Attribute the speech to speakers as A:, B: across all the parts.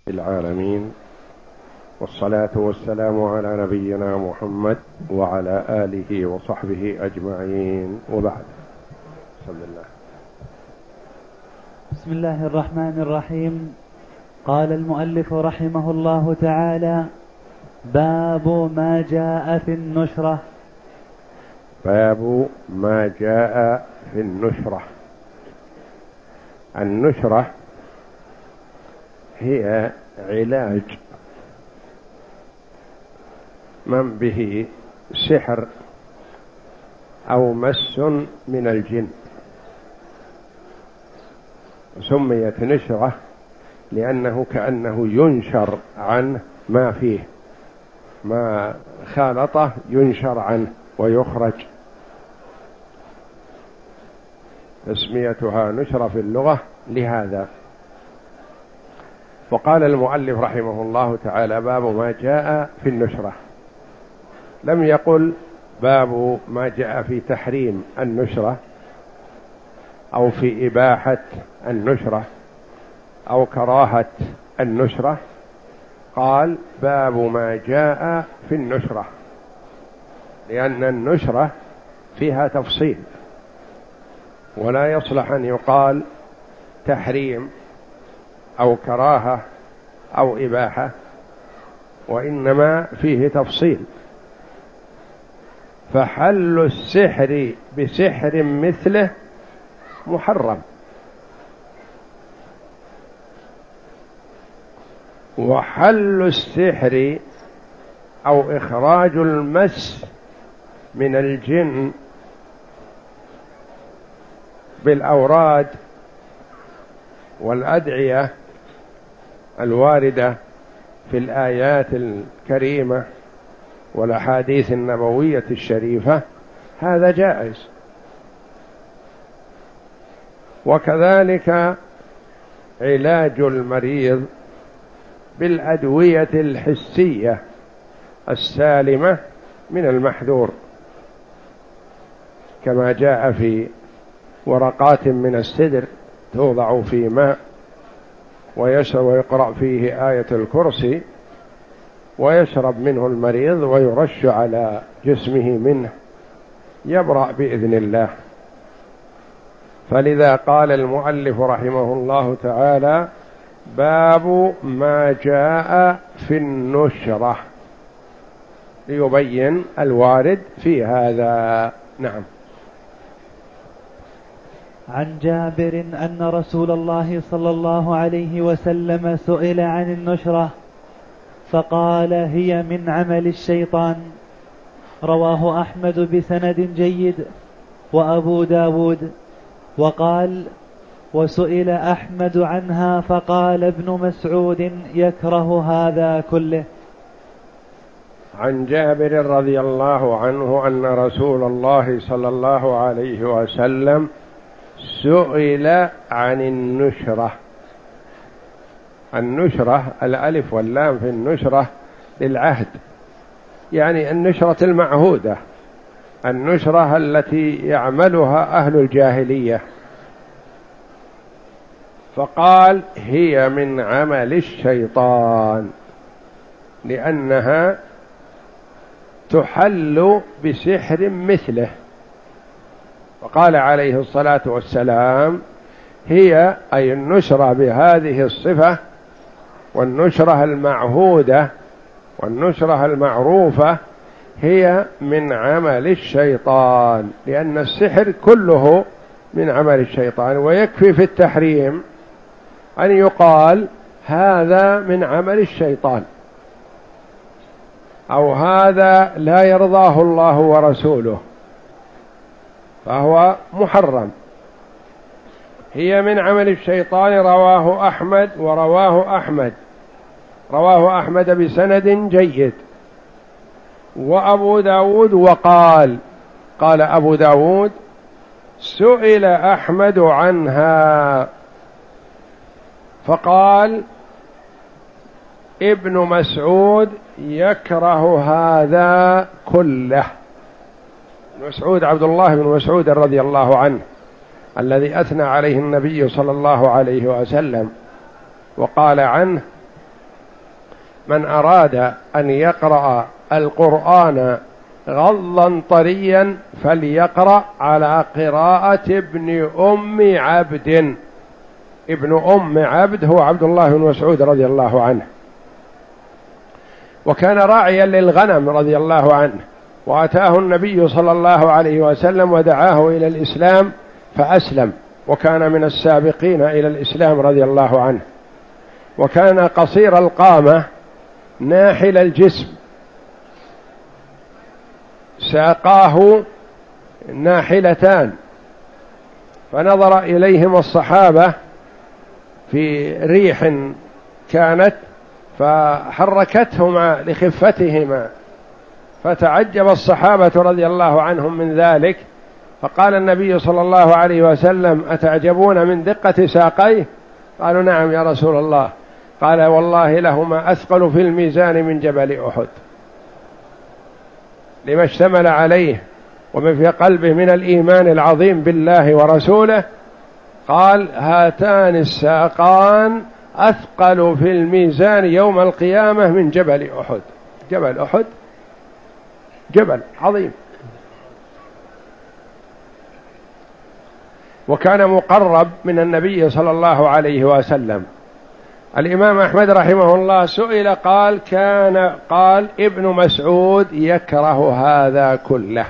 A: العالمين، والصلاة والسلام على نبينا محمد وعلى آله وصحبه أجمعين، وبعد.
B: بسم الله الرحمن الرحيم. قال المؤلف رحمه الله تعالى: باب ما جاء في النشرة.
A: باب ما جاء في النشرة. النشرة هي علاج من به سحر أو مس من الجن، سميت نشرة لأنه كأنه ينشر عنه ما فيه، ما خالطه ينشر عنه ويخرج، تسميتها نشرة في اللغة لهذا. وقال المؤلف رحمه الله تعالى: باب ما جاء في النشرة، لم يقل باب ما جاء في تحريم النشرة أو في إباحة النشرة أو كراهة النشرة، قال باب ما جاء في النشرة، لأن النشرة فيها تفصيل، ولا يصلح أن يقال تحريم أو كراهة أو إباحة، وإنما فيه تفصيل. فحل السحر بسحر مثله محرم، وحل السحر أو إخراج المس من الجن بالأوراد والأدعية الواردة في الآيات الكريمة والأحاديث النبوية الشريفة هذا جائز. وكذلك علاج المريض بالأدوية الحسية السالمة من المحذور، كما جاء في ورقات من السدر توضع في ماء ويشرب ويقرأ فيه آية الكرسي ويشرب منه المريض ويرش على جسمه منه يبرأ بإذن الله. فلذا قال المؤلف رحمه الله تعالى: باب ما جاء في النشرة، ليبين الوارد في هذا. نعم.
B: عن جابر أن رسول الله صلى الله عليه وسلم سئل عن النشرة فقال: هي من عمل الشيطان. رواه أحمد بسند جيد وأبو داود. وقال: وسئل أحمد عنها فقال ابن مسعود: يكره هذا كله.
A: عن جابر رضي الله عنه أن رسول الله صلى الله عليه وسلم سئل عن النشرة. النشرة الألف واللام في النشرة للعهد، يعني النشرة المعهودة، النشرة التي يعملها أهل الجاهلية. فقال: هي من عمل الشيطان، لأنها تحل بسحر مثله. وقال عليه الصلاة والسلام: هي أي النشرة بهذه الصفة والنشرة المعهودة والنشرة المعروفة هي من عمل الشيطان، لأن السحر كله من عمل الشيطان. ويكفي في التحريم أن يقال هذا من عمل الشيطان، أو هذا لا يرضاه الله ورسوله، فهو محرم. هي من عمل الشيطان. رواه أحمد، رواه أحمد بسند جيد، وأبو داود. وقال أبو داود: سئل أحمد عنها فقال ابن مسعود: يكره هذا كله. مسعود عبد الله بن مسعود رضي الله عنه، الذي أثنى عليه النبي صلى الله عليه وسلم وقال عنه: من أراد أن يقرأ القرآن غضا طريا فليقرأ على قراءة ابن أم عبد. ابن أم عبد هو عبد الله بن مسعود رضي الله عنه، وكان راعيا للغنم رضي الله عنه، وأتاه النبي صلى الله عليه وسلم ودعاه إلى الإسلام فأسلم، وكان من السابقين إلى الإسلام رضي الله عنه. وكان قصير القامة ناحل الجسم، ساقاه ناحلتان، فنظر إليهم الصحابة في ريح كانت فحركتهما لخفتهما، فتعجب الصحابة رضي الله عنهم من ذلك، فقال النبي صلى الله عليه وسلم: أتعجبون من دقة ساقيه؟ قالوا: نعم يا رسول الله. قال: والله لهما أثقل في الميزان من جبل أحد، لما اشتمل عليه ومن في قلبه من الإيمان العظيم بالله ورسوله. قال: هاتان الساقان أثقل في الميزان يوم القيامة من جبل أحد. جبل أحد جبل عظيم، وكان مقرب من النبي صلى الله عليه وسلم. الإمام أحمد رحمه الله سئل قال ابن مسعود يكره هذا كله،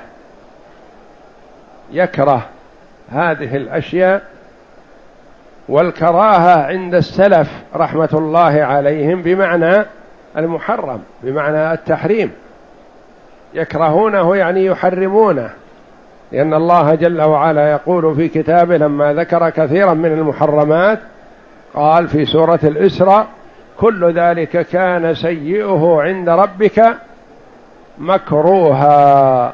A: يكره هذه الأشياء. والكراهة عند السلف رحمة الله عليهم بمعنى المحرم، بمعنى التحريم، يكرهونه يعني يحرمونه، لأن الله جل وعلا يقول في كتابه لما ذكر كثيرا من المحرمات قال في سورة الإسراء: كل ذلك كان سيئه عند ربك مكروها.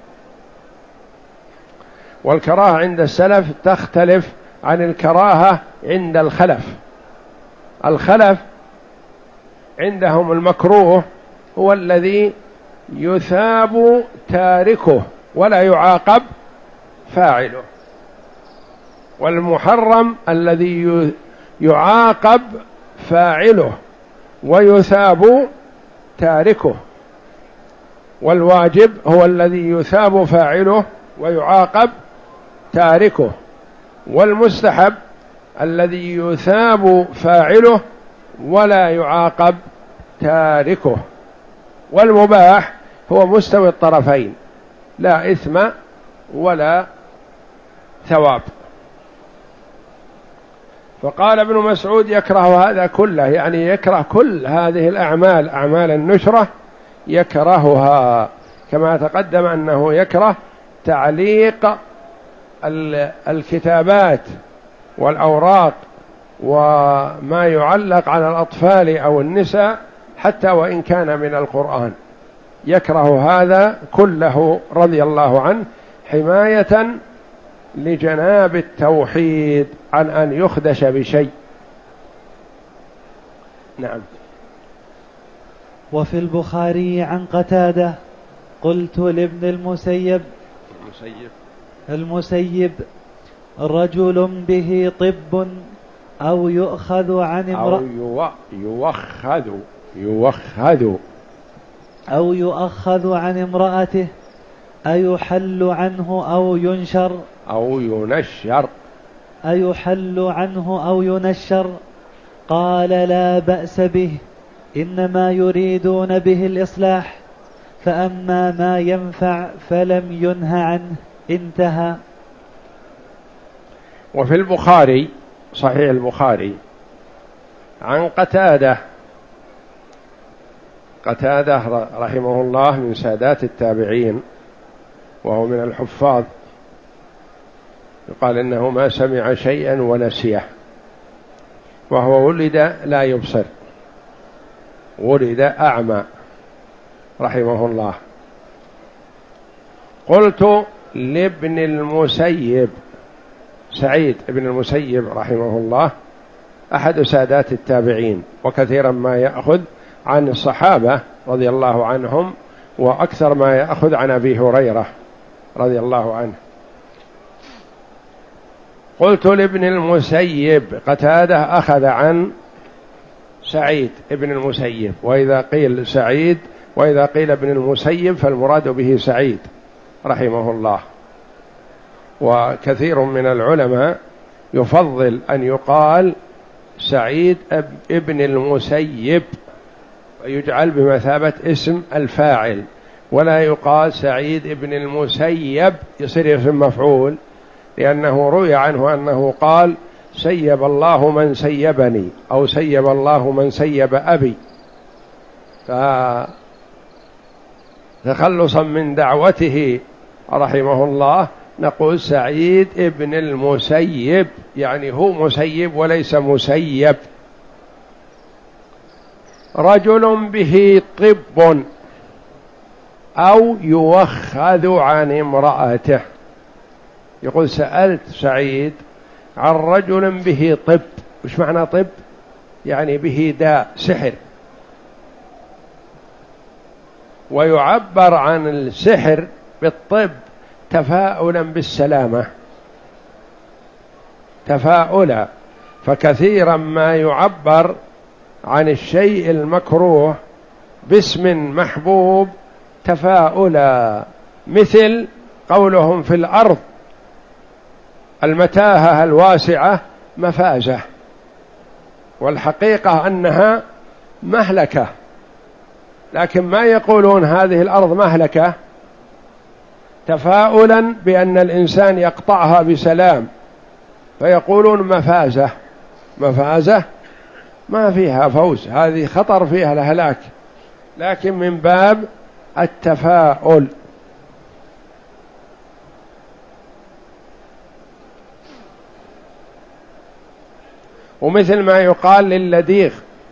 A: والكراهة عند السلف تختلف عن الكراهة عند الخلف. الخلف عندهم المكروه هو الذي يثاب تاركه ولا يعاقب فاعله، والمحرم الذي يعاقب فاعله ويثاب تاركه، والواجب هو الذي يثاب فاعله ويعاقب تاركه، والمستحب الذي يثاب فاعله ولا يعاقب تاركه، والمباح هو مستوي الطرفين، لا إثم ولا ثواب. فقال ابن مسعود يكره هذا كله، يعني يكره كل هذه الأعمال، أعمال النشرة يكرهها، كما تقدم أنه يكره تعليق الكتابات والأوراق وما يعلق على الأطفال أو النساء حتى وإن كان من القرآن، يكره هذا كله رضي الله عنه حماية لجناب التوحيد عن أن يخدش بشيء. نعم.
B: وفي البخاري عن قتادة: قلت لابن المسيب: رجل به طب أو يؤخذ عن أو يؤخذ عن امرأته أيحل عنه أو ينشر؟ قال: لا بأس به، إنما يريدون به الإصلاح، فأما ما ينفع فلم ينه عنه. انتهى.
A: وفي البخاري صحيح البخاري عن قتادة رحمه الله من سادات التابعين، وهو من الحفاظ، يقال إنه ما سمع شيئا ونسيه، وهو ولد لا يبصر، ولد أعمى رحمه الله. قلت لابن المسيب، سعيد بن المسيب رحمه الله أحد سادات التابعين، وكثيرا ما يأخذ عن الصحابة رضي الله عنهم، وأكثر ما يأخذ عن أبي هريرة رضي الله عنه. قلت لابن المسيب، قتادة أخذ عن سعيد ابن المسيب، وإذا قيل سعيد وإذا قيل ابن المسيب فالمراد به سعيد رحمه الله. وكثير من العلماء يفضل أن يقال سعيد ابن المسيب ويجعل بمثابة اسم الفاعل، ولا يقال سعيد ابن المسيب يصير اسم مفعول، لأنه روي عنه أنه قال سيب الله من سيبني أو سيب الله من سيب أبي، فتخلصا من دعوته رحمه الله نقول سعيد ابن المسيب، يعني هو مسيب وليس مسيب. رجل به طب أو يوخذ عن امرأته. يقول سألت سعيد عن رجل به طب. وش معنى طب؟ يعني به داء سحر. ويعبر عن السحر بالطب تفاؤلا بالسلامة، تفاؤلا، فكثيرا ما يعبر عن الشيء المكروه باسم محبوب تفاؤلا، مثل قولهم في الأرض المتاهة الواسعة مفازة، والحقيقة أنها مهلكة، لكن ما يقولون هذه الأرض مهلكة تفاؤلا بأن الإنسان يقطعها بسلام، فيقولون مفازة. مفازة ما فيها فوز، هذه خطر فيها الهلاك، لكن من باب التفاؤل. ومثل ما يقال للديغ،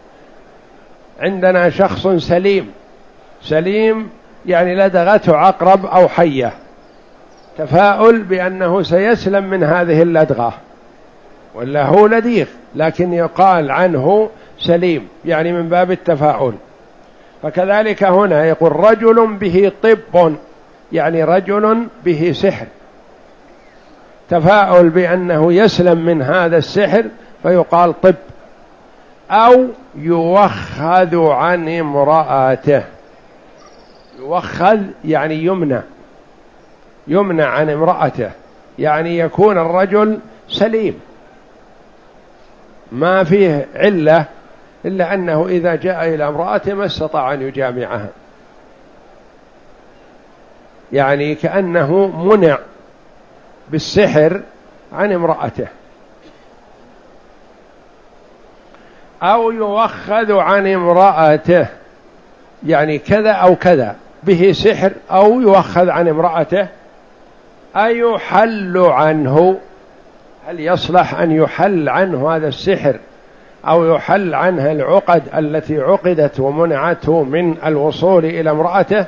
A: عندنا شخص سليم، سليم يعني لدغته عقرب أو حية، تفاؤل بأنه سيسلم من هذه اللدغة، ولا هو لديغ لكن يقال عنه سليم، يعني من باب التفاؤل. فكذلك هنا يقول رجل به طب، يعني رجل به سحر، تفاؤل بأنه يسلم من هذا السحر فيقال طب. أو يوخذ عن امرأته. يوخذ يعني يمنع عن امرأته، يعني يكون الرجل سليم ما فيه علة، إلا أنه إذا جاء إلى امرأته ما استطاع أن يجامعها، يعني كأنه منع بالسحر عن امرأته. أو يوخذ عن امرأته، يعني كذا أو كذا، به سحر أو يوخذ عن امرأته. أيحل عنه، هل يصلح أن يحل عنه هذا السحر أو يحل عنه العقد التي عقدت ومنعته من الوصول إلى امرأته؟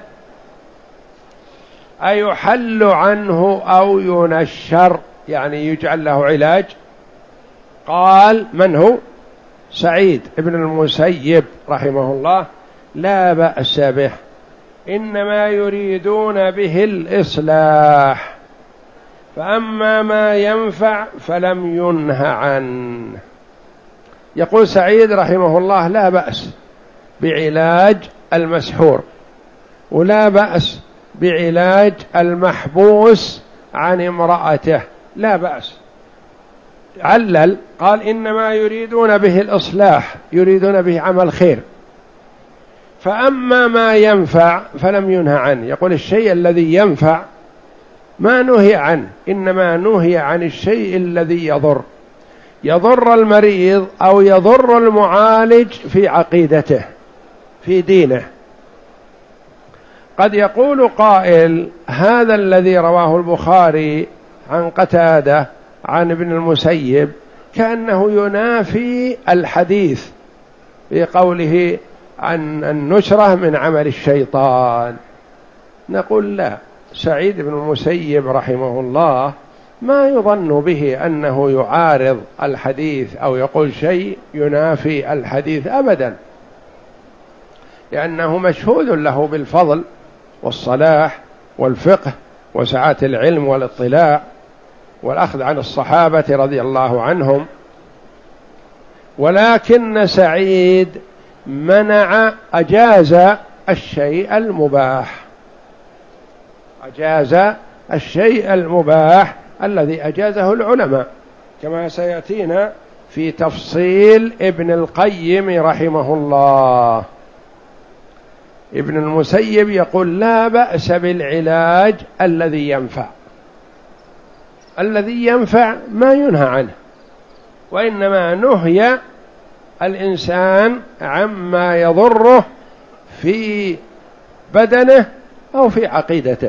A: أيحل عنه أو ينشر، يعني يجعل له علاج. قال من هو؟ سعيد ابن المسيب رحمه الله لا بأس به، إنما يريدون به الإصلاح، فأما ما ينفع فلم ينه عنه. يقول سعيد رحمه الله لا بأس بعلاج المسحور، ولا بأس بعلاج المحبوس عن امرأته، لا بأس. علل قال إنما يريدون به الإصلاح، يريدون به عمل خير. فأما ما ينفع فلم ينه عنه، يقول الشيء الذي ينفع ما نهي عنه، إنما نهي عن الشيء الذي يضر المريض أو يضر المعالج في عقيدته في دينه. قد يقول قائل هذا الذي رواه البخاري عن قتادة عن ابن المسيب كأنه ينافي الحديث في قوله عن النشرة من عمل الشيطان. نقول لا، سعيد بن المسيب رحمه الله ما يظن به أنه يعارض الحديث أو يقول شيء ينافي الحديث أبدا، لأنه مشهود له بالفضل والصلاح والفقه وسعة العلم والاطلاع والأخذ عن الصحابة رضي الله عنهم. ولكن سعيد أجاز الشيء المباح، أجاز الشيء المباح الذي أجازه العلماء، كما سيأتينا في تفصيل ابن القيم رحمه الله. ابن المسيب يقول لا بأس بالعلاج الذي ينفع، الذي ينفع ما ينهى عنه، وإنما نهي الإنسان عما يضره في بدنه أو في عقيدته.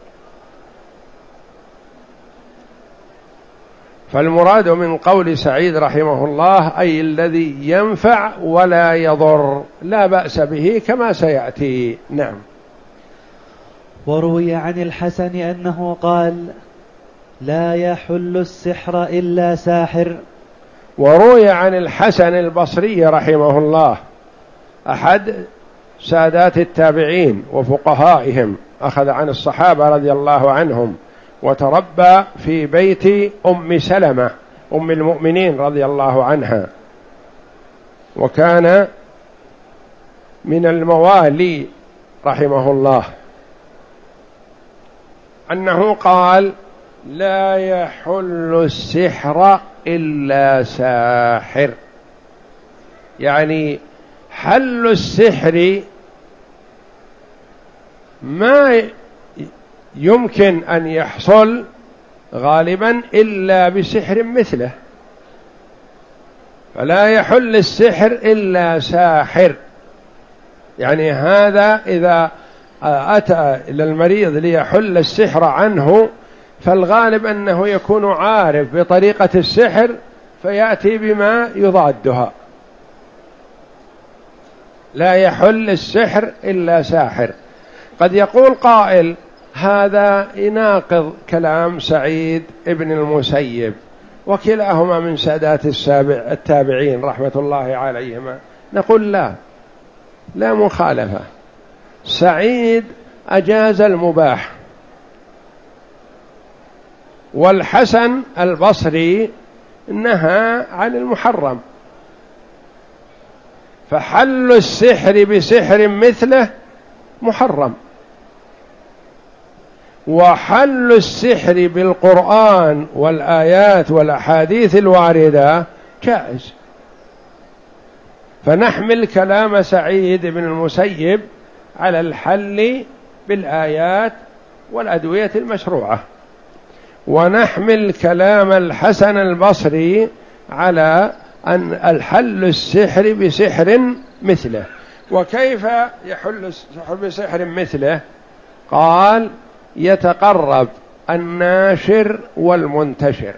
A: فالمراد من قول سعيد رحمه الله أي الذي ينفع ولا يضر، لا بأس به كما سيأتي. نعم.
B: وروي عن الحسن أنه قال لا يحل السحر إلا ساحر.
A: وروي عن الحسن البصري رحمه الله أحد سادات التابعين وفقهائهم، أخذ عن الصحابة رضي الله عنهم، وتربى في بيت أم سلمة أم المؤمنين رضي الله عنها، وكان من الموالي رحمه الله، أنه قال لا يحل السحر إلا ساحر، يعني حل السحر ما يمكن أن يحصل غالبا إلا بسحر مثله، فلا يحل السحر إلا ساحر. يعني هذا إذا أتى إلى المريض ليحل السحر عنه فالغالب أنه يكون عارف بطريقة السحر فيأتي بما يضادها. لا يحل السحر إلا ساحر. قد يقول قائل هذا يناقض كلام سعيد ابن المسيب، وكلاهما من سادات التابعين رحمة الله عليهما. نقول لا مخالفة، سعيد أجاز المباح، والحسن البصري نهى عن المحرم، فحل السحر بسحر مثله محرم، وحل السحر بالقرآن والآيات والأحاديث الواردة جائز. فنحمل كلام سعيد بن المسيب على الحل بالآيات والأدوية المشروعة، ونحمل كلام الحسن البصري على أن الحل السحر بسحر مثله. وكيف يحل السحر بسحر مثله؟ قال يتقرب الناشر والمنتشر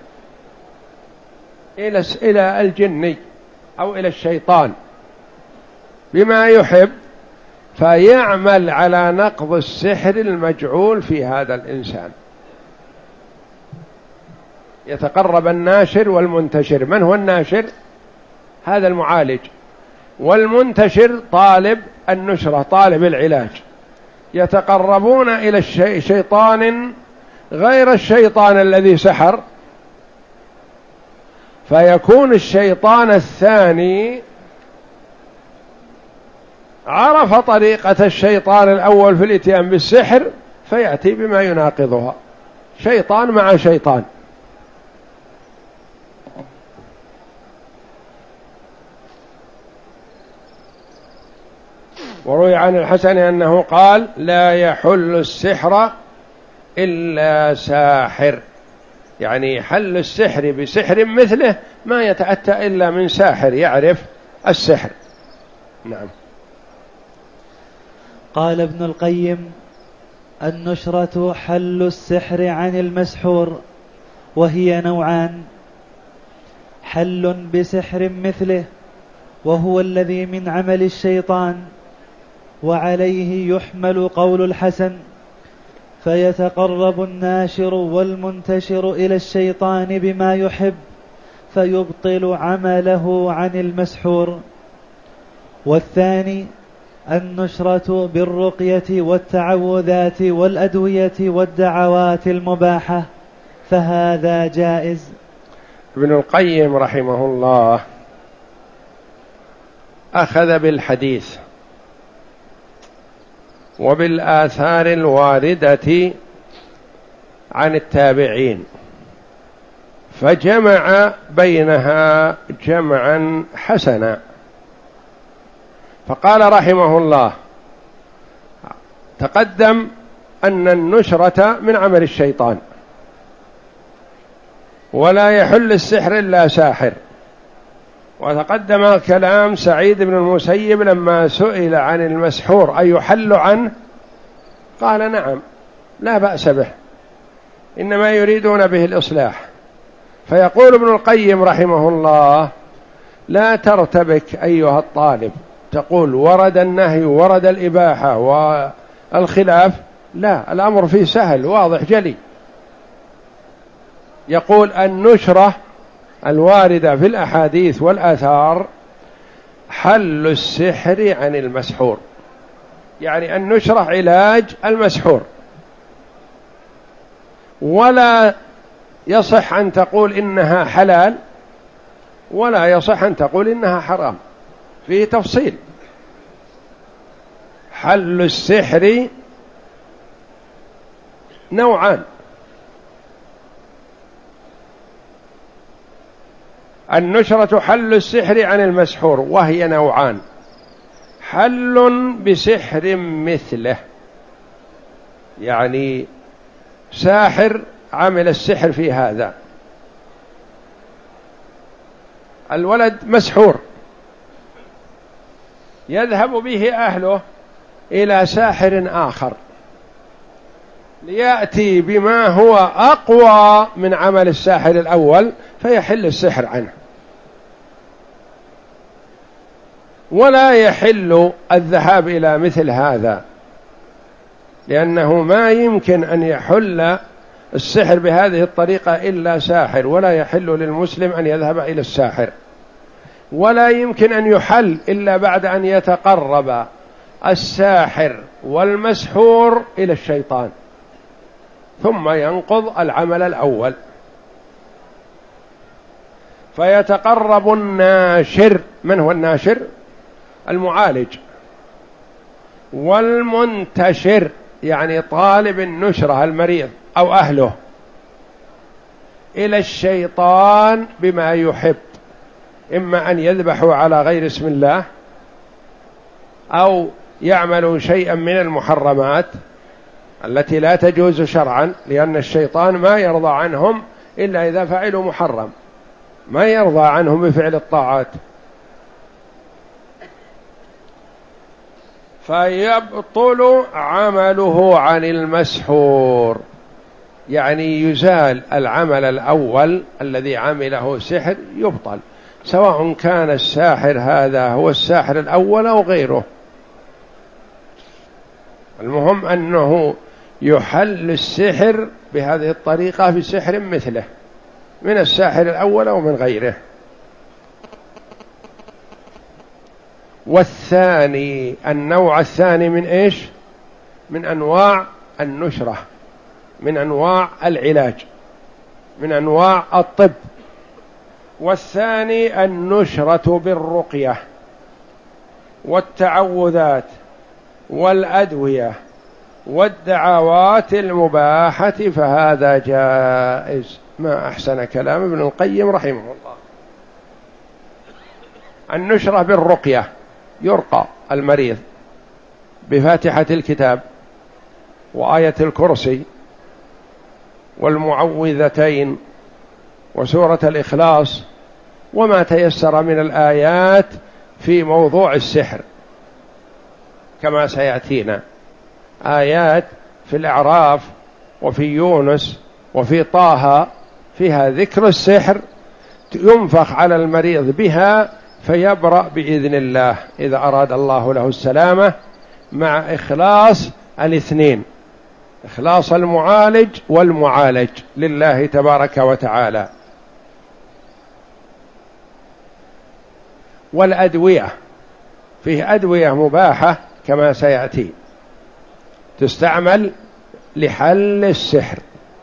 A: إلى الجن أو إلى الشيطان بما يحب، فيعمل على نقض السحر المجعول في هذا الإنسان. يتقرب الناشر والمنتشر. من هو الناشر؟ هذا المعالج، والمنتشر طالب النشرة طالب العلاج. يتقربون إلى شيطان غير الشيطان الذي سحر، فيكون الشيطان الثاني عرف طريقة الشيطان الأول في الاتيان بالسحر فيأتي بما يناقضها، شيطان مع شيطان. وروي عن الحسن أنه قال لا يحل السحر إلا ساحر، يعني حل السحر بسحر مثله ما يتأتى إلا من ساحر يعرف السحر. نعم.
B: قال ابن القيم النشرة حل السحر عن المسحور، وهي نوعان: حل بسحر مثله وهو الذي من عمل الشيطان، وعليه يحمل قول الحسن، فيتقرب الناشر والمنتشر إلى الشيطان بما يحب فيبطل عمله عن المسحور. والثاني النشرة بالرقية والتعوذات والأدوية والدعوات المباحة، فهذا جائز.
A: ابن القيم رحمه الله أخذ بالحديث وبالآثار الواردة عن التابعين، فجمع بينها جمعا حسنا. فقال رحمه الله: تقدم أن النشرة من عمل الشيطان، ولا يحل السحر إلا ساحر. وتقدم كلام سعيد بن المسيب لما سئل عن المسحور أي يحل عنه، قال: نعم لا بأس به، إنما يريدون به الإصلاح. فيقول ابن القيم رحمه الله: لا ترتبك أيها الطالب تقول ورد النهي ورد الإباحة والخلاف، لا، الأمر فيه سهل واضح جلي. يقول: النشرة الواردة في الأحاديث والآثار حل السحر عن المسحور، يعني النشرة علاج المسحور، ولا يصح أن تقول إنها حلال ولا يصح أن تقول إنها حرام، فيه تفصيل. حل السحر نوعان: النشرة حل السحر عن المسحور، وهي نوعان: حل بسحر مثله، يعني ساحر عمل السحر في هذا، الولد مسحور، يذهب به أهله إلى ساحر آخر ليأتي بما هو أقوى من عمل الساحر الأول فيحل السحر عنه. ولا يحل الذهاب إلى مثل هذا، لأنه ما يمكن أن يحل السحر بهذه الطريقة إلا ساحر، ولا يحل للمسلم أن يذهب إلى الساحر، ولا يمكن أن يحل إلا بعد أن يتقرب الساحر والمسحور إلى الشيطان، ثم ينقض العمل الأول. فيتقرب الناشر. من هو الناشر؟ المعالج. والمنتشر يعني طالب النشرة المريض أو أهله إلى الشيطان بما يحب، إما أن يذبحوا على غير اسم الله، أو يعملوا شيئا من المحرمات التي لا تجوز شرعا، لأن الشيطان ما يرضى عنهم إلا إذا فعلوا محرم، ما يرضى عنهم بفعل الطاعات. فيبطل عمله عن المسحور، يعني يزال العمل الأول الذي عمله سحر، يبطل، سواء كان الساحر هذا هو الساحر الأول أو غيره. المهم أنه يحل السحر بهذه الطريقة بسحر مثله من الساحر الأول أو من غيره. والثاني، النوع الثاني من إيش؟ من أنواع النشرة، من أنواع العلاج، من أنواع الطب. والثاني النشرة بالرقية والتعوذات والأدوية والدعوات المباحة، فهذا جائز. ما أحسن كلام ابن القيم رحمه الله. النشرة بالرقية، يرقى المريض بفاتحة الكتاب وآية الكرسي والمعوذتين وسورة الإخلاص وما تيسر من الآيات في موضوع السحر، كما سيأتينا آيات في الأعراف وفي يونس وفي طه فيها ذكر السحر، ينفخ على المريض بها فيبرأ بإذن الله إذا أراد الله له السلامة، مع إخلاص الاثنين، إخلاص المعالج والمعالج لله تبارك وتعالى. والأدوية، فيه أدوية مباحة كما سيأتي تستعمل لحل السحر،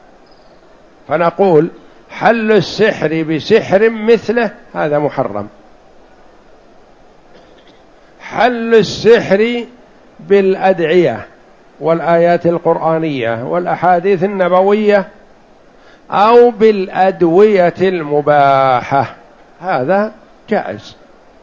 A: فنقول حل السحر بسحر مثله هذا محرم. حل السحر بالأدعية والآيات القرآنية والأحاديث النبوية أو بالأدوية المباحة، هذا جائز.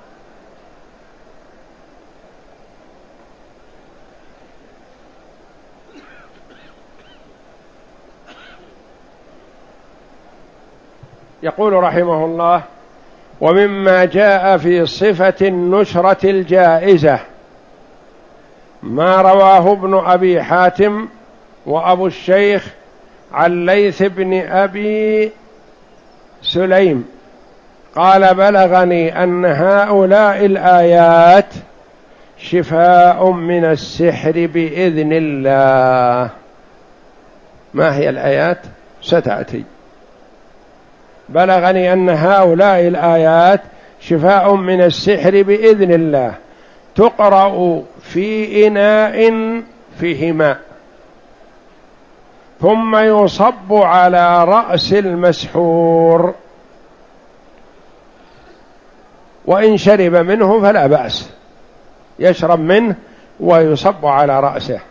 A: يقول رحمه الله: ومما جاء في صفة النشرة الجائزة ما رواه ابن أبي حاتم وأبو الشيخ عن ليث بن أبي سليم قال: بلغني أن هؤلاء الآيات شفاء من السحر بإذن الله. ما هي الآيات؟ ستأتي. بلغني أن هؤلاء الآيات شفاء من السحر بإذن الله، تقرأ في إناء فيه ماء، ثم يصب على رأس المسحور، وإن شرب منه فلا بأس، يشرب منه ويصب على رأسه.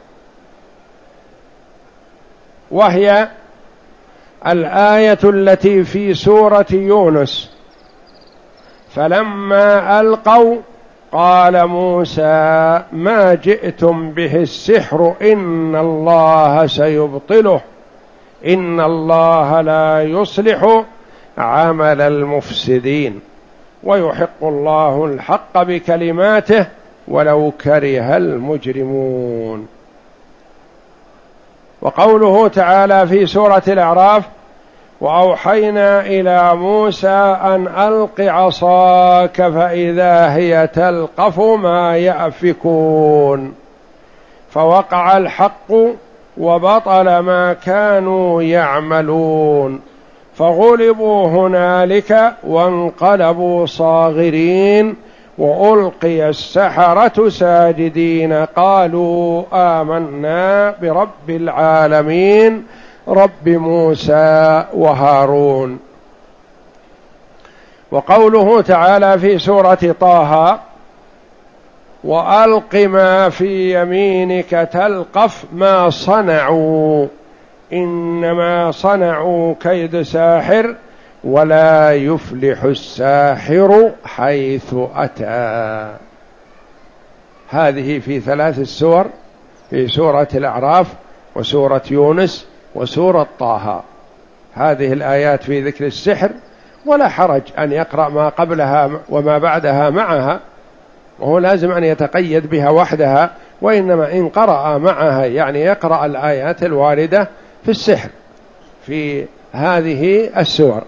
A: وهي الآية التي في سورة يونس: فلما ألقوا قال موسى ما جئتم به السحر إن الله سيبطله إن الله لا يصلح عمل المفسدين ويحق الله الحق بكلماته ولو كره المجرمون. وقوله تعالى في سورة الأعراف: وأوحينا إلى موسى أن ألق عصاك فإذا هي تلقف ما يأفكون، فوقع الحق وبطل ما كانوا يعملون، فغلبوا هنالك وانقلبوا صاغرين، وألقي السحرة ساجدين قالوا آمنا برب العالمين رب موسى وهارون. وقوله تعالى في سورة طه: وألق ما في يمينك تلقف ما صنعوا إنما صنعوا كيد ساحر ولا يفلح الساحر حيث أتى. هذه في 3 السور، في سورة الأعراف وسورة يونس وسورة طه. هذه الآيات في ذكر السحر، ولا حرج أن يقرأ ما قبلها وما بعدها معها، وهو لازم أن يتقيد بها وحدها، وإنما إن قرأ معها يعني يقرأ الآيات الواردة في السحر في هذه السور.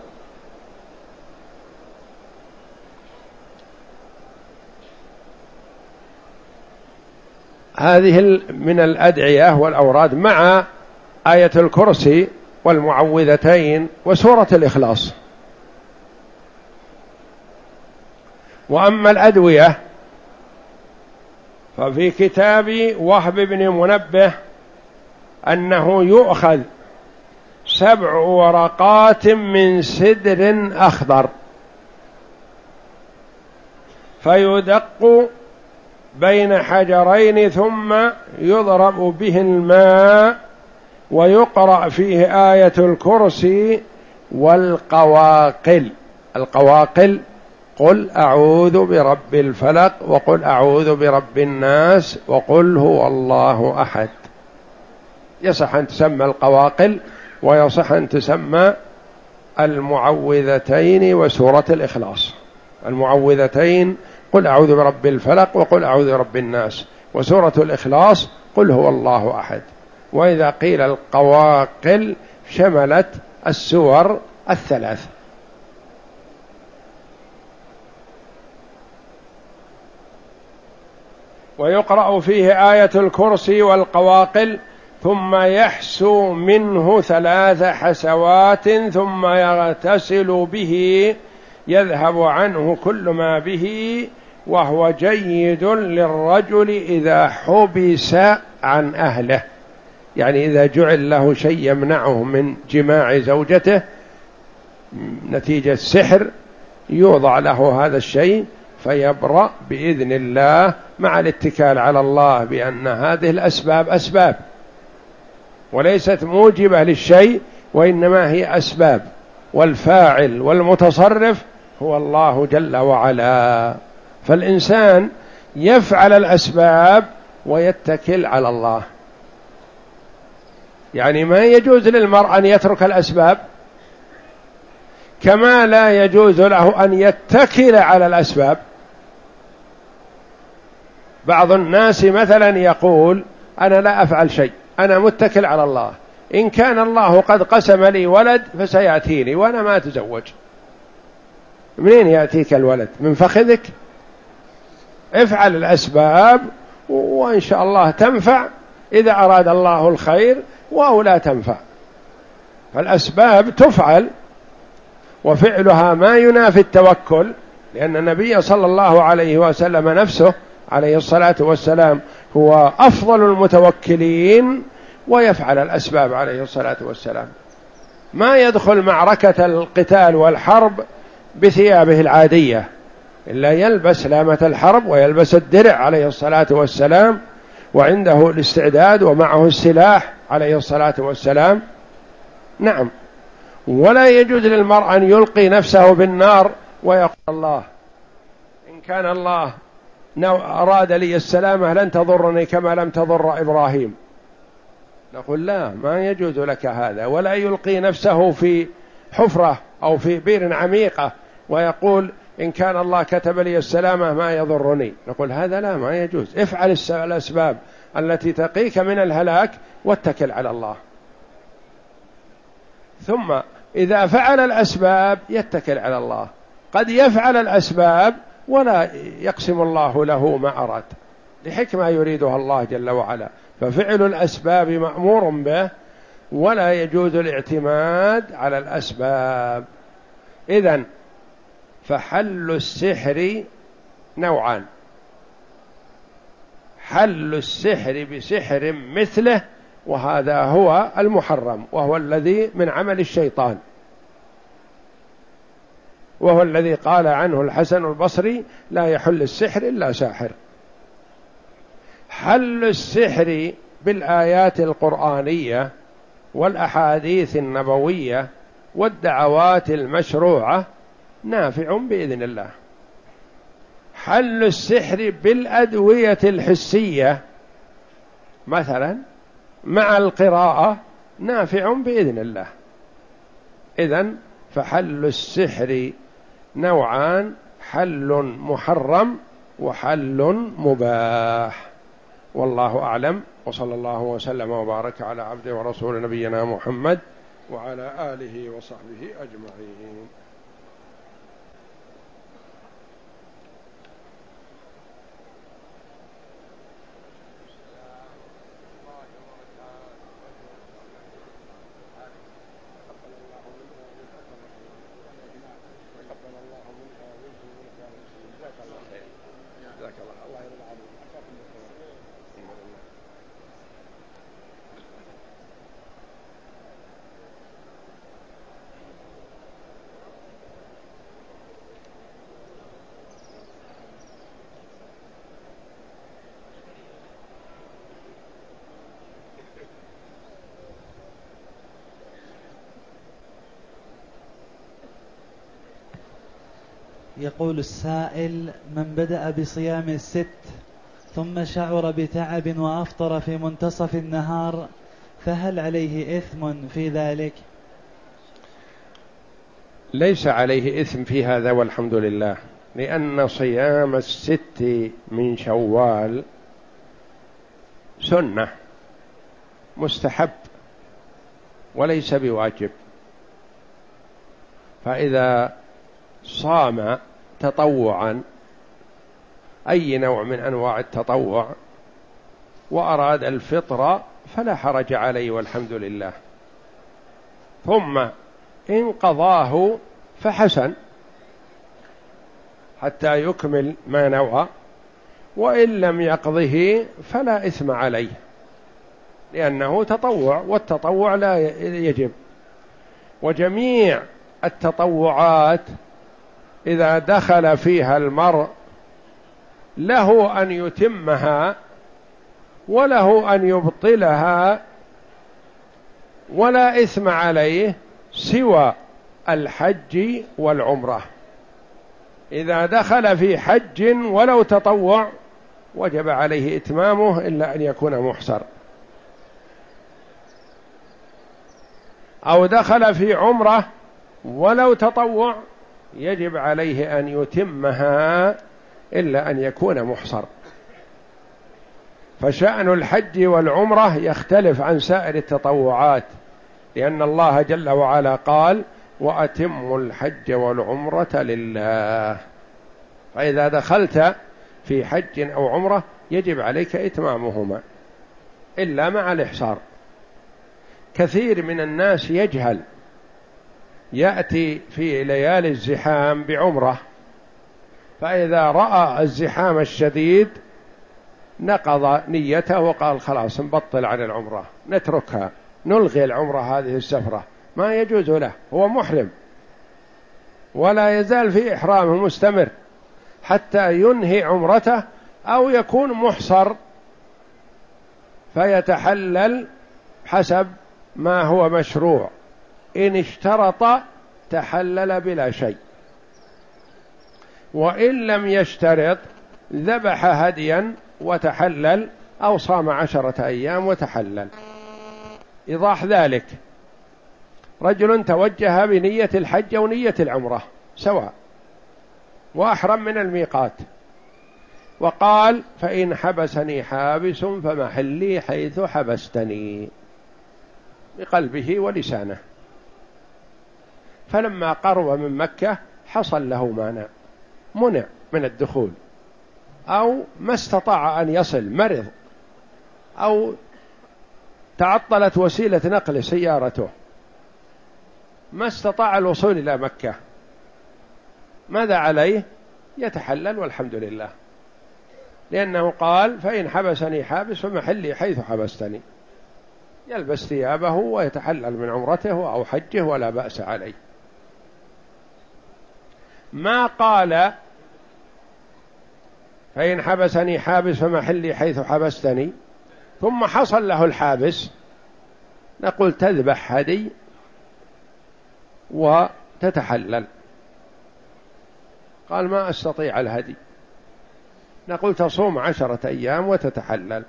A: هذه من الأدعية والأوراد مع آية الكرسي والمعوذتين وسورة الإخلاص. وأما الأدوية ففي كتاب وهب بن منبه أنه يؤخذ 7 ورقات من سدر أخضر فيدق بين حجرين ثم يضرب به الماء ويقرأ فيه آية الكرسي والقواقل. القواقل: قل أعوذ برب الفلق وقل أعوذ برب الناس وقل هو الله أحد. يصح أن تسمى القواقل ويصح أن تسمى المعوذتين وسورة الإخلاص. المعوذتين: قل أعوذ برب الفلق وقل أعوذ برب الناس، وسورة الإخلاص: قل هو الله أحد. وإذا قيل القواقل شملت السور 3. ويقرأ فيه آية الكرسي والقواقل، ثم يحسو منه 3 حسوات ثم يغتسل به يذهب عنه كل ما به، وهو جيد للرجل إذا حبس عن أهله، يعني إذا جعل له شيء يمنعه من جماع زوجته نتيجة سحر يوضع له هذا الشيء فيبرأ بإذن الله مع الاتكال على الله بأن هذه الأسباب أسباب وليست موجبة للشيء، وإنما هي أسباب، والفاعل والمتصرف هو الله جل وعلا. فالإنسان يفعل الأسباب ويتكل على الله. يعني ما يجوز للمرء أن يترك الأسباب، كما لا يجوز له أن يتكل على الأسباب. بعض الناس مثلا يقول أنا لا أفعل شيء، أنا متكل على الله، إن كان الله قد قسم لي ولد فسيأتيني وأنا ما أتزوج. منين يأتيك الولد؟ من فخذك؟ افعل الأسباب وإن شاء الله تنفع إذا أراد الله الخير، أو لا تنفع. فالأسباب تفعل وفعلها ما ينافي التوكل، لأن النبي صلى الله عليه وسلم نفسه عليه الصلاة والسلام هو أفضل المتوكلين ويفعل الأسباب عليه الصلاة والسلام. ما يدخل معركة القتال والحرب بثيابه العادية، إلا يلبس لامة الحرب ويلبس الدرع عليه الصلاة والسلام، وعنده الاستعداد ومعه السلاح عليه الصلاة والسلام. نعم. ولا يجوز للمرء أن يلقي نفسه بالنار ويقول الله إن كان الله أراد لي السلامة لن تضرني كما لم تضر إبراهيم. نقول لا، ما يجوز لك هذا. ولا يلقي نفسه في حفرة أو في بئر عميقة ويقول إن كان الله كتب لي السلامة ما يضرني. نقول هذا لا، ما يجوز. افعل الأسباب التي تقيك من الهلاك واتكل على الله. ثم إذا فعل الأسباب يتكل على الله. قد يفعل الأسباب ولا يقسم الله له ما أراد لحكمة يريدها الله جل وعلا. ففعل الأسباب مأمور به، ولا يجوز الاعتماد على الأسباب. إذن فحل السحر نوعان: حل السحر بسحر مثله، وهذا هو المحرم، وهو الذي من عمل الشيطان، وهو الذي قال عنه الحسن البصري لا يحل السحر إلا ساحر. حل السحر بالآيات القرآنية والأحاديث النبوية والدعوات المشروعة نافع بإذن الله. حل السحر بالأدوية الحسية مثلا مع القراءة نافع بإذن الله. إذن فحل السحر نوعان: حل محرم وحل مباح. والله أعلم، وصلى الله وسلم وبارك على عبده ورسول نبينا محمد وعلى آله وصحبه أجمعين.
B: يقول السائل: من بدأ بصيام الست ثم شعر بتعب وأفطر في منتصف النهار فهل عليه إثم في ذلك؟
A: ليس عليه إثم في هذا والحمد لله، لأن صيام الست من شوال سنة مستحب وليس بواجب. فإذا صام تطوعا أي نوع من أنواع التطوع وأراد الفطر فلا حرج عليه والحمد لله، ثم إن قضاه فحسن حتى يكمل ما نوى، وإن لم يقضه فلا إثم عليه لأنه تطوع، والتطوع لا يجب. وجميع التطوعات إذا دخل فيها المرء له أن يتمها وله أن يبطلها، ولا إثم عليه سوى الحج والعمرة. إذا دخل في حج ولو تطوع وجب عليه إتمامه إلا أن يكون محصر، أو دخل في عمرة ولو تطوع يجب عليه أن يتمها إلا أن يكون محصر. فشأن الحج والعمرة يختلف عن سائر التطوعات، لأن الله جل وعلا قال: وأتموا الحج والعمرة لله. فإذا دخلت في حج أو عمرة يجب عليك إتمامهما إلا مع الإحصار. كثير من الناس يجهل، يأتي في ليالي الزحام بعمرة، فإذا رأى الزحام الشديد نقض نيته وقال: خلاص نبطل عن العمرة، نتركها، نلغي العمرة هذه السفرة. ما يجوز له، هو محرم ولا يزال في إحرامه مستمر حتى ينهي عمرته أو يكون محصر فيتحلل حسب ما هو مشروع. إن اشترط تحلل بلا شيء، وإن لم يشترط ذبح هديا وتحلل، أو صام 10 أيام وتحلل. إيضاح ذلك: رجل توجه بنية الحج أو نية العمرة سواء، وأحرم من الميقات، وقال: فإن حبسني حابس فمحلي حيث حبستني، بقلبه ولسانه. فلما قرب من مكة حصل له مانع، منع من الدخول، أو ما استطاع أن يصل، مرض، أو تعطلت وسيلة نقل سيارته، ما استطاع الوصول إلى مكة. ماذا عليه؟ يتحلل والحمد لله، لأنه قال: فإن حبسني حابس فمحلي حيث حبستني. يلبس ثيابه ويتحلل من عمرته أو حجه ولا بأس عليه. ما قال: فإن حبسني حابس فمحلي حيث حبستني، ثم حصل له الحابس، نقول: تذبح هدي وتتحلل. قال: ما أستطيع الهدي، نقول: تصوم 10 أيام وتتحلل.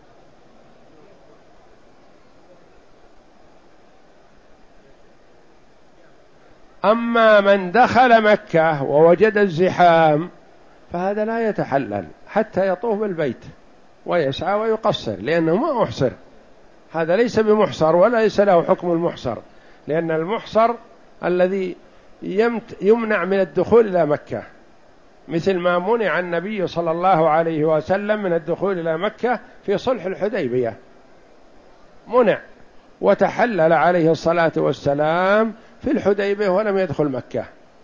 A: أما من دخل مكة ووجد الزحام فهذا لا يتحلل حتى يطوف بالبيت ويسعى ويقصر، لأنه ما أحصر. هذا ليس بمحصر ولا ليس له حكم المحصر، لأن المحصر الذي يمنع من الدخول إلى مكة، مثل ما منع النبي صلى الله عليه وسلم من الدخول إلى مكة في صلح الحديبية، منع وتحلل عليه الصلاة والسلام في الحديبية ولم يدخل مكة.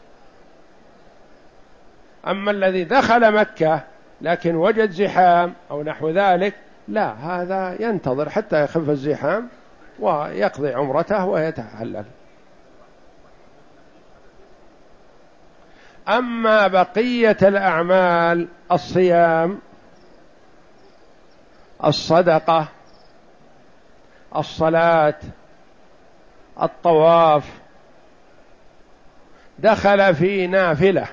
A: أما الذي دخل مكة لكن وجد زحام أو نحو ذلك، لا، هذا ينتظر حتى يخف الزحام ويقضي عمرته ويتحلل. أما بقية الأعمال: الصيام، الصدقة، الصلاة، الطواف، دخل في نافلة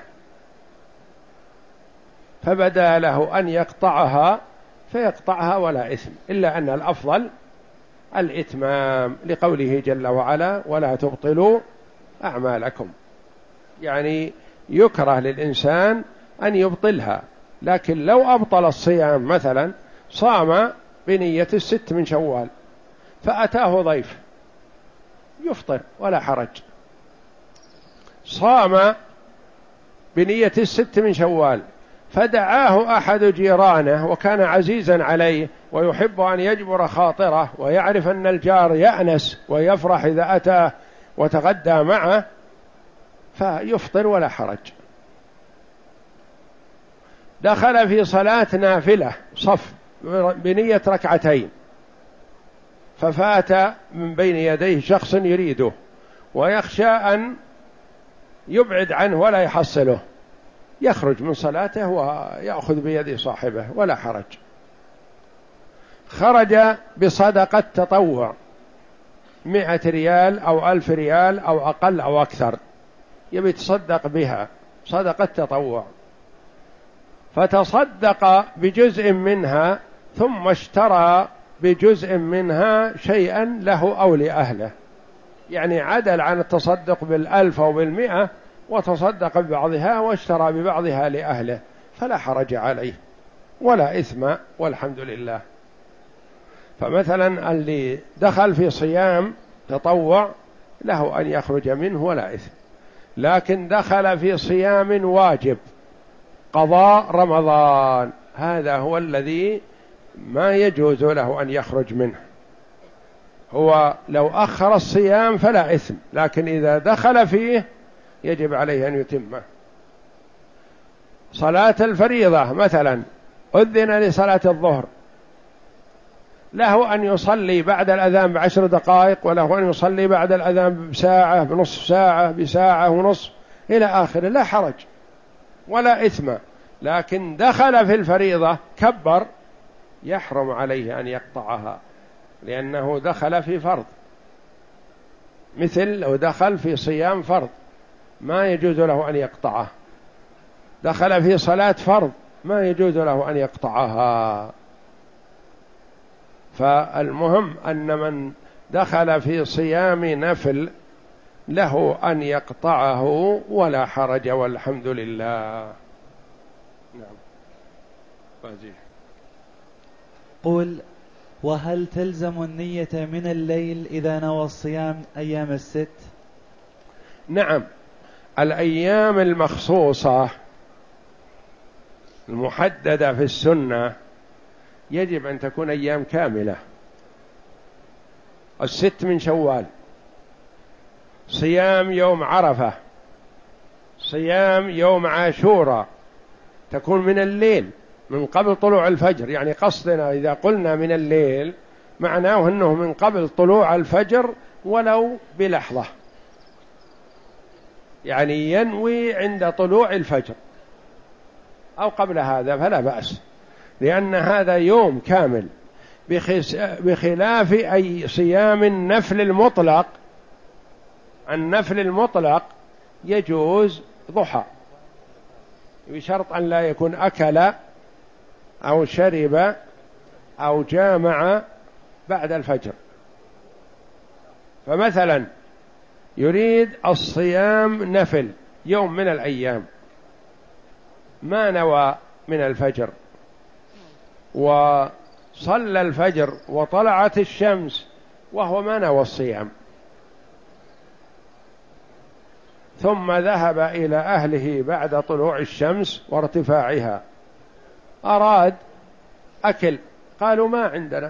A: فبدا له أن يقطعها فيقطعها ولا إثم، إلا أن الأفضل الإتمام، لقوله جل وعلا: ولا تبطلوا أعمالكم. يعني يكره للإنسان أن يبطلها، لكن لو أبطل الصيام مثلا، صام بنية 6 من شوال فأتاه ضيف، يفطر ولا حرج. صام بنية 6 من شوال فدعاه أحد جيرانه وكان عزيزا عليه ويحب أن يجبر خاطره ويعرف أن الجار يأنس ويفرح إذا أتاه وتغدى معه، فيفطر ولا حرج. دخل في صلاة نافلة صف بنية 2 ففات من بين يديه شخص يريده ويخشى أن يبعد عنه ولا يحصله، يخرج من صلاته ويأخذ بيد صاحبه ولا حرج. خرج بصدقة تطوع 100 ريال أو 1000 ريال أو أقل أو أكثر، يبي يتصدق بها صدقة تطوع، فتصدق بجزء منها ثم اشترى بجزء منها شيئا له أو لأهله، يعني عدل عن التصدق بال1000 أو بال100 وتصدق ببعضها واشترى ببعضها لأهله، فلا حرج عليه ولا إثم والحمد لله. فمثلا اللي دخل في صيام تطوع له أن يخرج منه ولا إثم، لكن دخل في صيام واجب قضاء رمضان هذا هو الذي ما يجوز له أن يخرج منه. هو لو أخر الصيام فلا إثم، لكن إذا دخل فيه يجب عليه أن يتمه. صلاة الفريضة مثلا أذن لصلاة الظهر، له أن يصلي بعد الأذان ب10 دقائق، وله أن يصلي بعد الأذان بساعة، بنصف ساعة، بساعة ونصف إلى آخره، لا حرج ولا إثم. لكن دخل في الفريضة كبر يحرم عليه أن يقطعها، لأنه دخل في فرض، مثل لو دخل في صيام فرض ما يجوز له أن يقطعه، دخل في صلاة فرض ما يجوز له أن يقطعها. فالمهم أن من دخل في صيام نفل له أن يقطعه ولا حرج والحمد لله. نعم.
B: قل: وهل تلزم النية من الليل إذا نوى الصيام أيام ال6؟
A: نعم، الأيام المخصوصة المحددة في السنة يجب أن تكون أيام كاملة. 6 من شوال، صيام يوم عرفة، صيام يوم عاشوراء، تكون من الليل من قبل طلوع الفجر. يعني قصدنا إذا قلنا من الليل معناه أنه من قبل طلوع الفجر ولو بلحظة، يعني ينوي عند طلوع الفجر أو قبل هذا فلا بأس، لأن هذا يوم كامل، بخلاف أي صيام النفل المطلق. النفل المطلق يجوز ضحى بشرط أن لا يكون أكل أو شرب أو جامع بعد الفجر. فمثلا يريد الصيام نفل يوم من الأيام، ما نوى من الفجر وصلى الفجر وطلعت الشمس وهو ما نوى الصيام، ثم ذهب إلى أهله بعد طلوع الشمس وارتفاعها، أراد أكل، قالوا ما عندنا،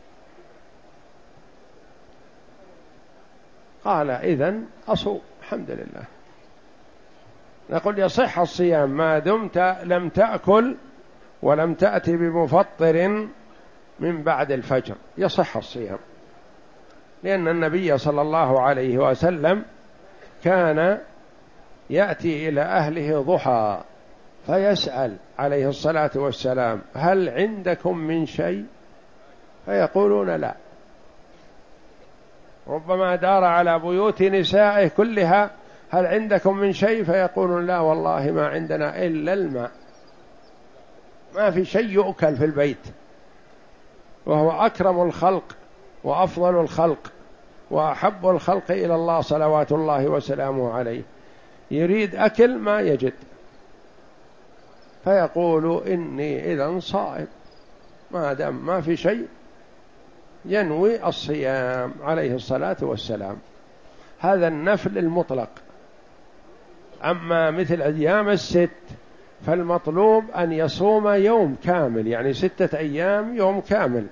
A: قال إذن أصوم الحمد لله. نقول يصح الصيام ما دمت لم تأكل ولم تأتي بمفطر من بعد الفجر، يصح الصيام، لأن النبي صلى الله عليه وسلم كان يأتي إلى أهله ضحى فيسأل عليه الصلاة والسلام: هل عندكم من شيء؟ فيقولون لا. ربما دار على بيوت نسائه كلها: هل عندكم من شيء؟ فيقولون لا والله ما عندنا إلا الماء، ما في شيء يؤكل في البيت، وهو أكرم الخلق وأفضل الخلق وأحب الخلق إلى الله صلوات الله وسلامه عليه، يريد أكل ما يجد، فيقول إني إذن صائم، ما دام ما في شيء ينوي الصيام عليه الصلاة والسلام. هذا النفل المطلق. أما مثل أيام ال6 فالمطلوب أن يصوم يوم كامل، يعني 6 أيام يوم كامل،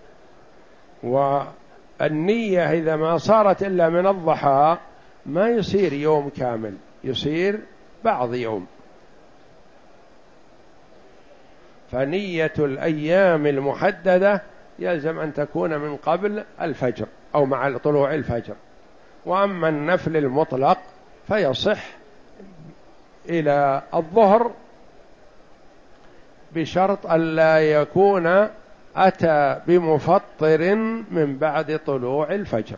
A: والنية إذا ما صارت إلا من الضحى ما يصير يوم كامل، يصير بعض يوم. فنية الأيام المحددة يلزم أن تكون من قبل الفجر أو مع طلوع الفجر. وأما النفل المطلق فيصح إلى الظهر بشرط ألا يكون أتى بمفطر من بعد طلوع الفجر.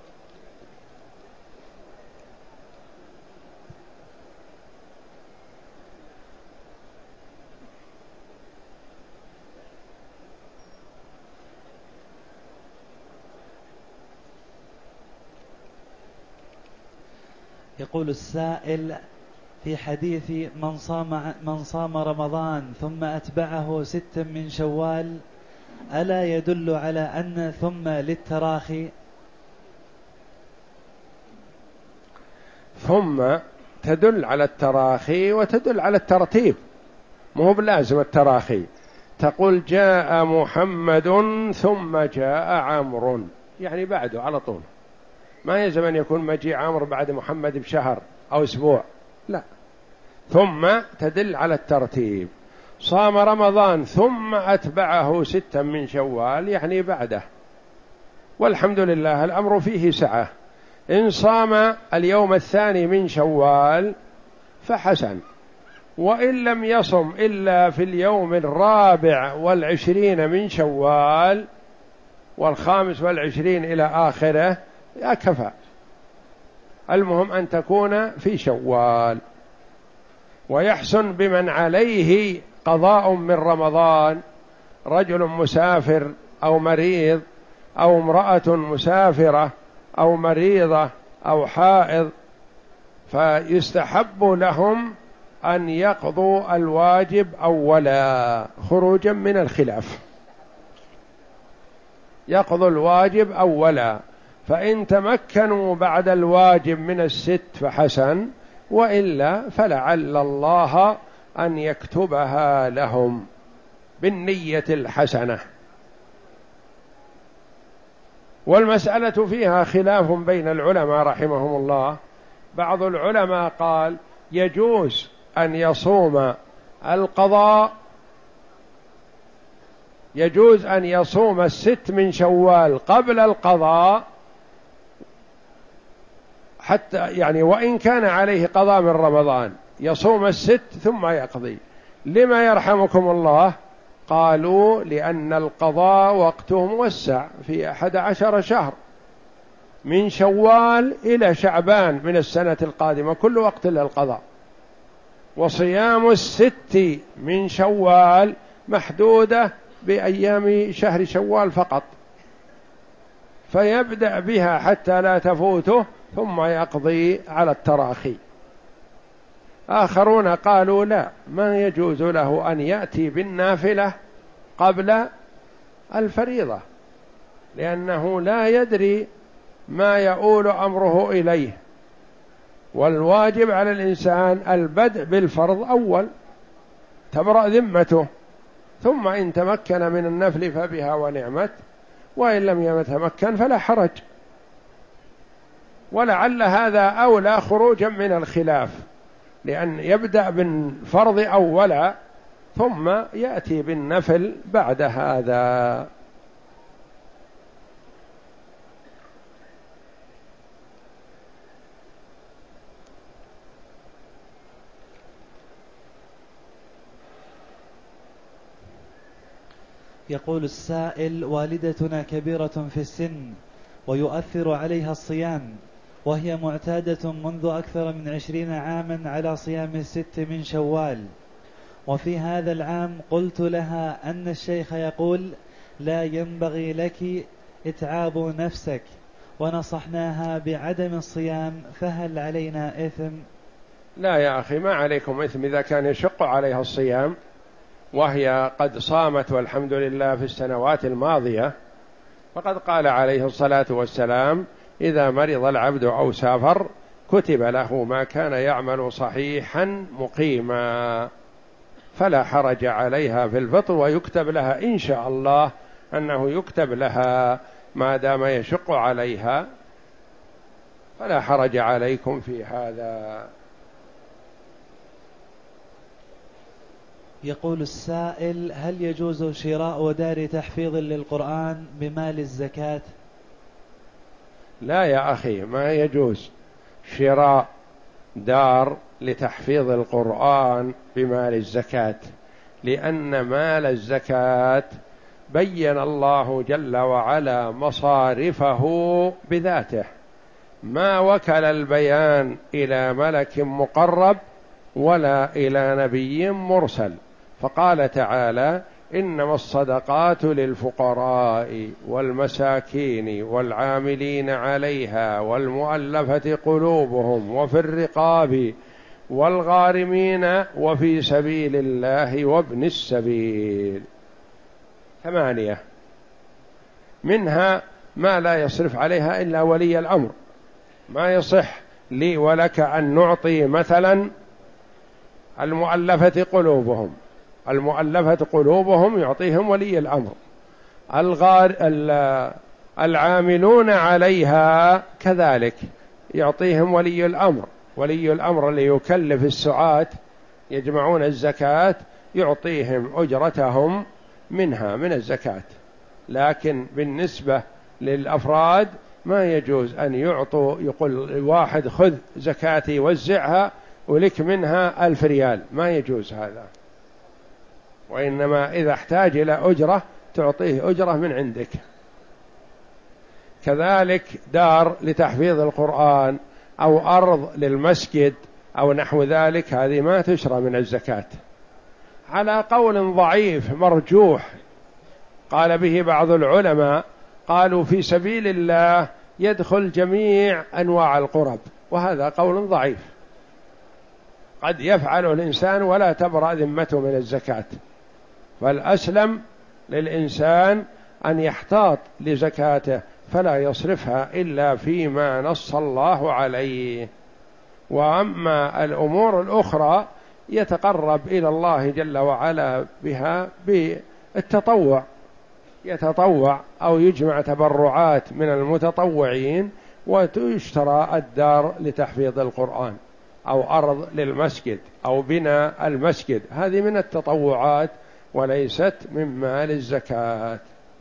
B: يقول السائل: في حديث من صام رمضان ثم أتبعه 6 من شوال، ألا يدل على أن ثم للتراخي؟
A: ثم تدل على التراخي وتدل على الترتيب، مو بلازم التراخي. تقول جاء محمد ثم جاء عمرو، يعني بعده على طول، ما يلزم أن يكون مجيء عمرو بعد محمد بشهر أو أسبوع، لا. ثم تدل على الترتيب. صام رمضان ثم أتبعه 6 من شوال، يعني بعده، والحمد لله الأمر فيه سعة. إن صام اليوم 2 من شوال فحسن، وإن لم يصم إلا في اليوم 24 من شوال 25 إلى آخره كفى. المهم أن تكون في شوال. ويحسن بمن عليه قضاء من رمضان، رجل مسافر أو مريض أو امرأة مسافرة أو مريضة أو حائض، فيستحب لهم أن يقضوا الواجب أولا خروجا من الخلاف، يقضوا الواجب أولا، فإن تمكنوا بعد الواجب من 6 فحسن، وإلا فلعل الله أن يكتبها لهم بالنية الحسنة. والمسألة فيها خلاف بين العلماء رحمهم الله. بعض العلماء قال يجوز أن يصوم القضاء، يجوز أن يصوم 6 من شوال قبل القضاء، حتى يعني وإن كان عليه قضاء من رمضان يصوم 6 ثم يقضي. لما يرحمكم الله؟ قالوا لأن القضاء وقته موسع في 11 شهر، من شوال إلى شعبان من السنة القادمة كل وقت للقضاء، وصيام 6 من شوال محدودة بأيام شهر شوال فقط، فيبدأ بها حتى لا تفوته ثم يقضي على التراخي. آخرون قالوا لا، ما يجوز له أن يأتي بالنافلة قبل الفريضة، لأنه لا يدري ما يؤول أمره إليه، والواجب على الإنسان البدء بالفرض أول تبرأ ذمته، ثم إن تمكن من النفل فبها ونعمت، وإن لم يتمكن فلا حرج. ولعل هذا أولى خروجا من الخلاف، لأن يبدأ بالفرض أولا ثم يأتي بالنفل بعد هذا.
B: يقول السائل: والدتنا كبيرة في السن ويؤثر عليها الصيام، وهي معتادة منذ أكثر من 20 عاما على صيام 6 من شوال، وفي هذا العام قلت لها أن الشيخ يقول لا ينبغي لك إتعاب نفسك، ونصحناها بعدم الصيام، فهل علينا إثم؟
A: لا يا أخي، ما عليكم إثم إذا كان يشق عليها الصيام وهي قد صامت والحمد لله في السنوات الماضية. فقد قال عليه الصلاة والسلام: إذا مرض العبد أو سافر كتب له ما كان يعمل صحيحا مقيما، فلا حرج عليها في الفطر، ويكتب لها إن شاء الله أنه يكتب لها ما دام يشق عليها، فلا حرج عليكم في هذا.
B: يقول السائل: هل يجوز شراء دار تحفيظ للقرآن بمال الزكاة؟
A: لا يا أخي، ما يجوز شراء دار لتحفيظ القرآن بمال الزكاة، لأن مال الزكاة بين الله جل وعلا مصارفه بذاته، ما وكل البيان إلى ملك مقرب ولا إلى نبي مرسل. فقال تعالى: إنما الصدقات للفقراء والمساكين والعاملين عليها والمؤلفة قلوبهم وفي الرقاب والغارمين وفي سبيل الله وابن السبيل. 8 منها ما لا يصرف عليها إلا ولي الأمر. ما يصح لي ولك أن نعطي مثلا المؤلفة قلوبهم، المؤلفة قلوبهم يعطيهم ولي الأمر، العاملون عليها كذلك يعطيهم ولي الأمر. ولي الأمر اللي يكلف السعاة يجمعون الزكاة يعطيهم أجرتهم منها من الزكاة. لكن بالنسبة للأفراد ما يجوز أن يعطوا، يقول واحد خذ زكاتي وزعها ولك منها 1000 ريال، ما يجوز هذا. وإنما إذا احتاج إلى أجرة تعطيه أجرة من عندك. كذلك دار لتحفيظ القرآن أو أرض للمسجد أو نحو ذلك، هذه ما تشرى من الزكاة على قول ضعيف مرجوح قال به بعض العلماء. قالوا في سبيل الله يدخل جميع أنواع القرب، وهذا قول ضعيف، قد يفعله الإنسان ولا تبرأ ذمته من الزكاة. فالأسلم للإنسان أن يحتاط لزكاته فلا يصرفها إلا فيما نص الله عليه. وأما الأمور الأخرى يتقرب إلى الله جل وعلا بها بالتطوع، يتطوع أو يجمع تبرعات من المتطوعين وتشترى الدار لتحفيظ القرآن أو أرض للمسجد أو بناء المسجد، هذه من التطوعات وليست من مال الزكاة.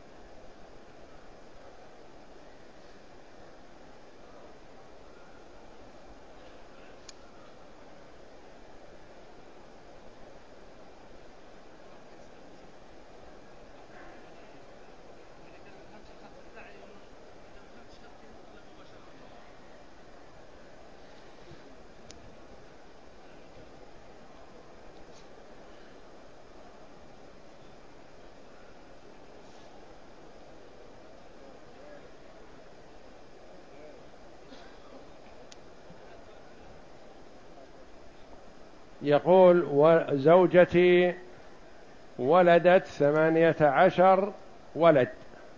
A: يقول: وزوجتي ولدت 18 ولد.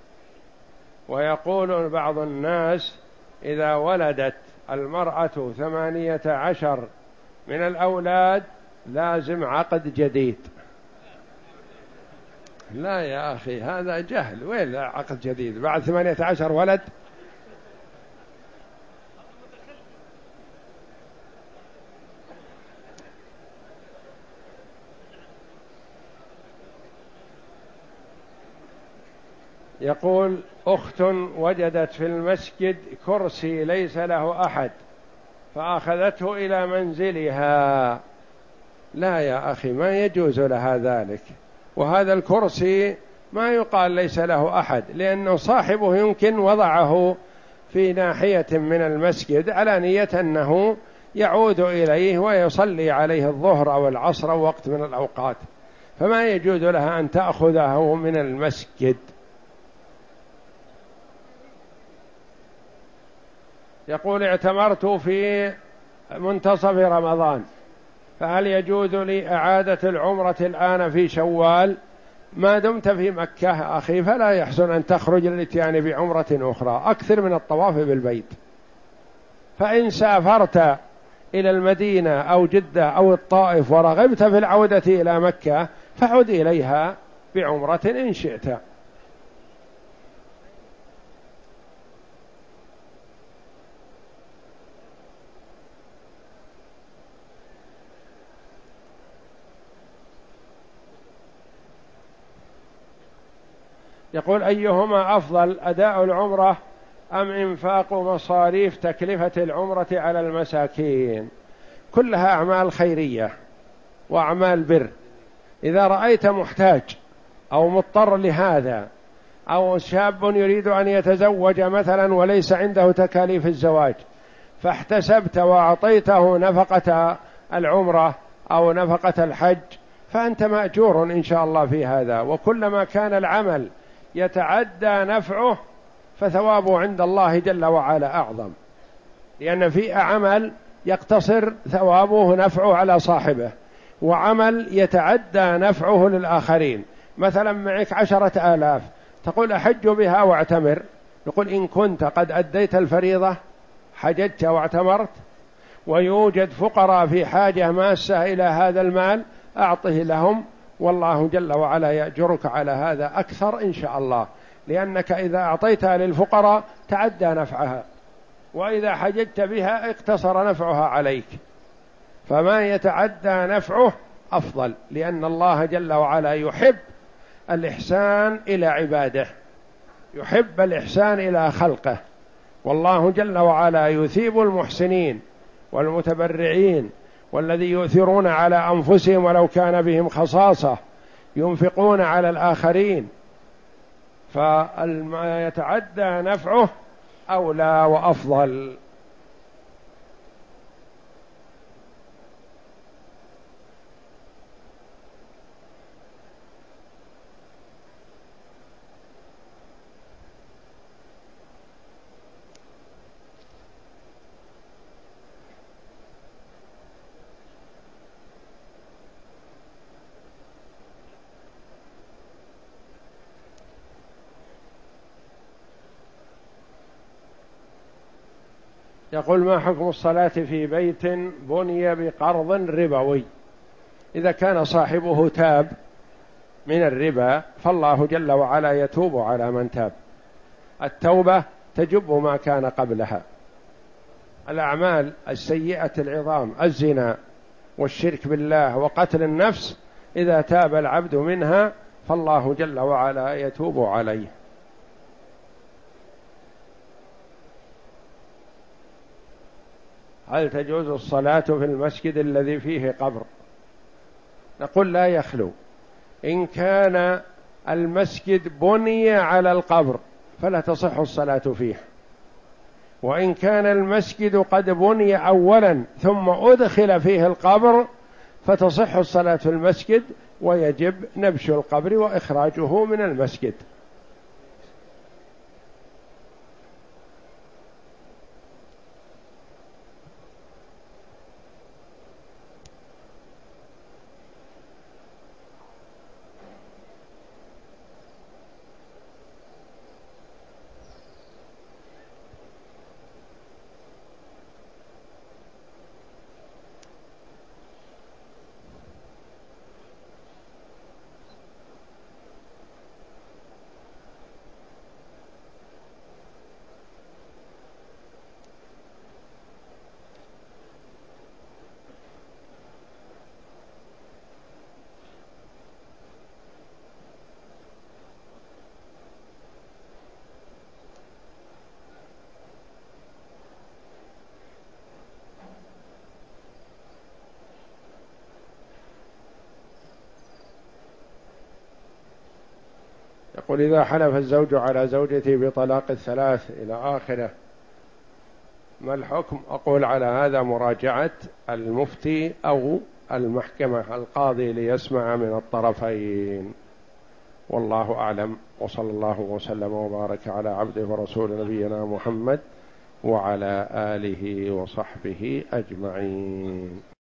A: ويقول بعض الناس إذا ولدت المرأة 18 من الأولاد لازم عقد جديد. لا يا أخي، هذا جهل. وين عقد جديد بعد 18 ولد؟ يقول: أخت وجدت في المسجد كرسي ليس له أحد فأخذته إلى منزلها. لا يا أخي، ما يجوز لها ذلك. وهذا الكرسي ما يقال ليس له أحد، لأنه صاحبه يمكن وضعه في ناحية من المسجد على نية أنه يعود إليه ويصلي عليه الظهر أو العصر أو وقت من الأوقات، فما يجوز لها أن تأخذه من المسجد. يقول: اعتمرت في منتصف رمضان، فهل يجوز لي إعادة العمرة الآن في شوال؟ ما دمت في مكة أخي فلا يحسن أن تخرج للإتيان بعمرة أخرى، أكثر من الطواف بالبيت. فإن سافرت إلى المدينة أو جدة أو الطائف ورغبت في العودة إلى مكة فعد إليها بعمرة إن شئت. يقول: أيهما أفضل، أداء العمرة أم إنفاق مصاريف تكلفة العمرة على المساكين؟ كلها أعمال خيرية وأعمال بر، إذا رأيت محتاج أو مضطر لهذا، أو شاب يريد أن يتزوج مثلا وليس عنده تكاليف الزواج، فاحتسبت وأعطيته نفقة العمرة أو نفقة الحج، فأنت مأجور إن شاء الله في هذا. وكلما كان العمل يتعدى نفعه فثوابه عند الله جل وعلا أعظم، لأن في عمل يقتصر ثوابه نفعه على صاحبه، وعمل يتعدى نفعه للآخرين. مثلا معك 10,000 تقول أحج بها واعتمر، نقول إن كنت قد أديت الفريضة حججت واعتمرت، ويوجد فقراء في حاجة ماسة إلى هذا المال أعطه لهم، والله جل وعلا يأجرك على هذا أكثر إن شاء الله، لأنك إذا أعطيتها للفقراء تعدى نفعها، وإذا حججت بها اقتصر نفعها عليك، فما يتعدى نفعه أفضل، لأن الله جل وعلا يحب الإحسان إلى عباده، يحب الإحسان إلى خلقه، والله جل وعلا يثيب المحسنين والمتبرعين والذي يؤثرون على أنفسهم ولو كان بهم خصاصة، ينفقون على الآخرين، فما يتعدى نفعه أولى وأفضل. يقول: ما حكم الصلاة في بيت بني بقرض ربوي؟ إذا كان صاحبه تاب من الربا فالله جل وعلا يتوب على من تاب، التوبة تجب ما كان قبلها. الأعمال السيئة العظام الزنا والشرك بالله وقتل النفس إذا تاب العبد منها فالله جل وعلا يتوب عليه. هل تجوز الصلاة في المسجد الذي فيه قبر؟ نقول: لا يخلو. إن كان المسجد بني على القبر فلا تصح الصلاة فيه، وإن كان المسجد قد بني أولا ثم أدخل فيه القبر فتصح الصلاة في المسجد، ويجب نبش القبر وإخراجه من المسجد. يقول: إذا حلف الزوج على زوجته بطلاق الثلاث إلى آخره ما الحكم؟ أقول على هذا مراجعة المفتي أو المحكمة القاضي ليسمع من الطرفين، والله أعلم. وصلى الله وسلم وبارك على عبده ورسول نبينا محمد وعلى آله وصحبه أجمعين.